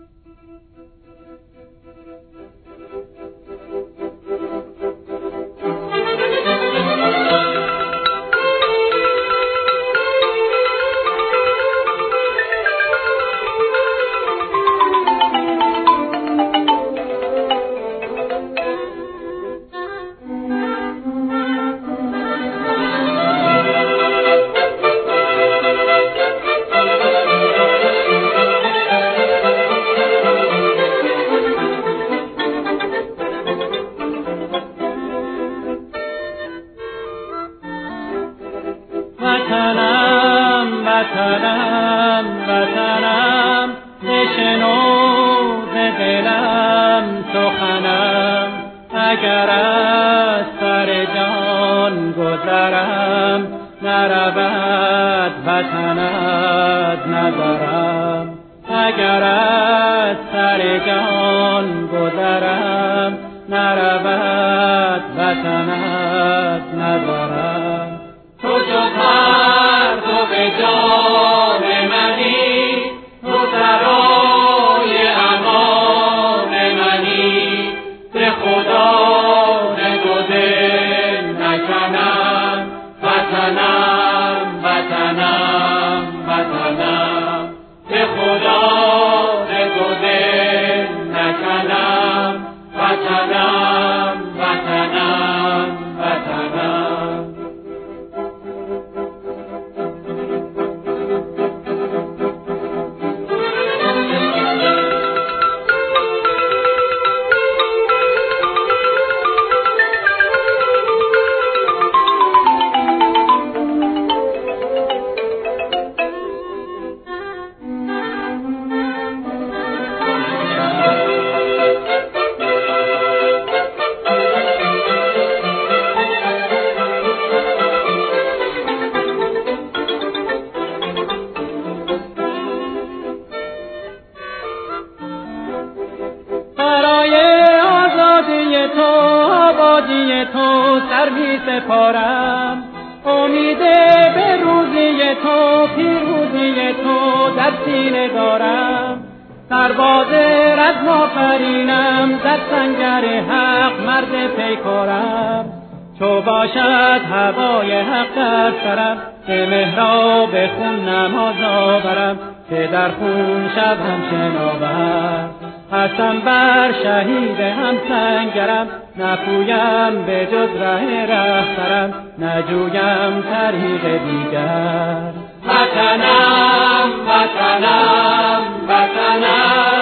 وطنم وطنم وطنم بشنو ز دلم سخنم اگر از سر جان گذرم نرود وطن از نظرم اگر از سر جان گذرم نرود وطن از نظرم تو چو پرتو جان منی تو سرای امان منی به خدا دو دل نکنم وطنم وطنم وطنم به خدا دو دل نکنم وطنم وطنم وطنم تو آبادی تو سر می سپارم امید به روزی تو پیروزی تو در سینه دارم سرباز رزم آفرینم در سنگر حق مرد پیکارم چو باشد هوای حق در سرم به محراب خون نماز آورم که در خون شبم شناور هستم بر شهید هم سنگرم نپویم به جز ره رهبرم نجویم طریق دیگر وطنم وطنم وطنم